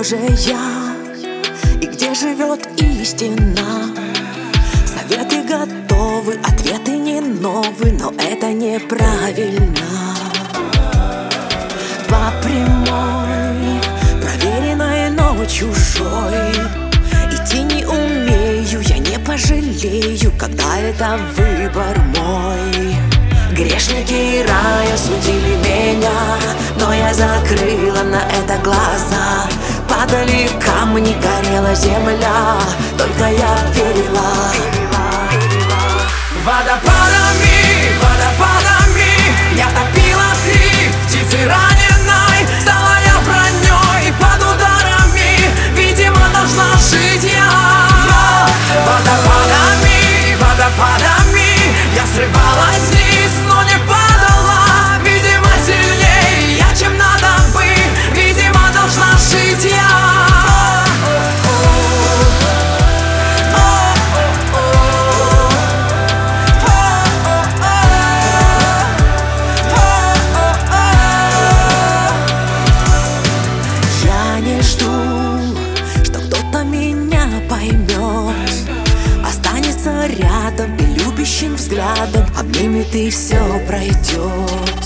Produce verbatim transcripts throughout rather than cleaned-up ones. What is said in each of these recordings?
кто же я и где живет истина? Советы готовы, ответы не новые, но это неправильно. По прямой, проверенной, но чужой, идти не умею, я не пожалею, когда это выбор мой. Грешники и рая судили меня, но я закрыла на это глаза. Падали камни, горела земля, только я верила. Водопадами, водопадами я топила ты, птицы раненой. Стала я броней под ударами, видимо, должна жить я. Водопадами, водопадами я срывалась вниз, но не падала. Видимо, сильнее я, чем надо быть, видимо, должна жить я. Останется рядом и любящим взглядом обнимет, и все пройдет.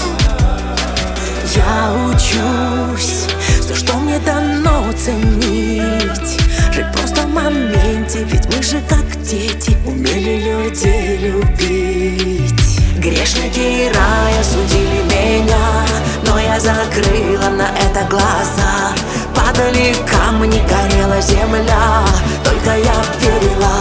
Я учусь все, что мне дано, ценить, жить просто в моменте, ведь мы же как дети умели людей любить. Грешники и рая судили меня, но я закрыла на это глаза. Падали камни, горела земля, только я верила.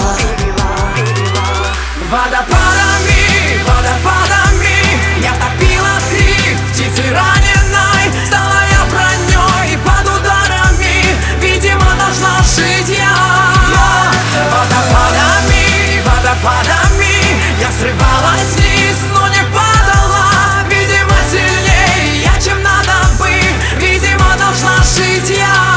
Водопадами, водопадами я топила ты, птицы раненой. Стала я броней под ударами, видимо, должна жить я. Водопадами, водопадами я срывалась вниз, но не падала. Видимо, сильнее я, чем надо быть, видимо, должна жить я.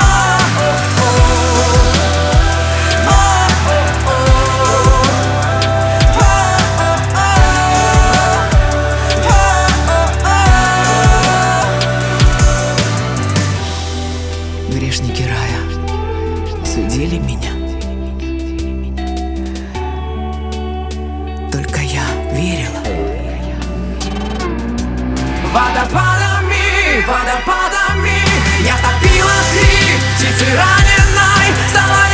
Грешники рая судили меня, только я верила. Водопадами, водопадами я топила ты, птицы раненой. Стала